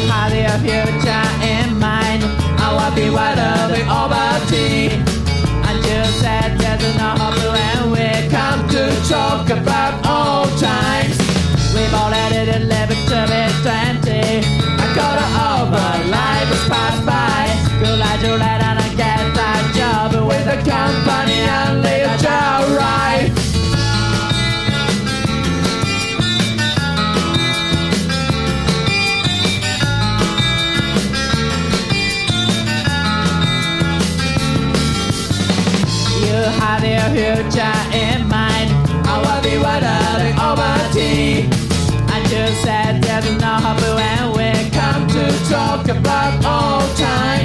have your future in mind. I will be whatever overty. And you said there's no hope when we come to talk about old times. We've already lived to be 20. I got it over, life has passed by. Feel like you let and I get that job with a company and leave a job right. You have your future in mind. I will be whatever over tea. And you said there's no hope when we come to talk about old times.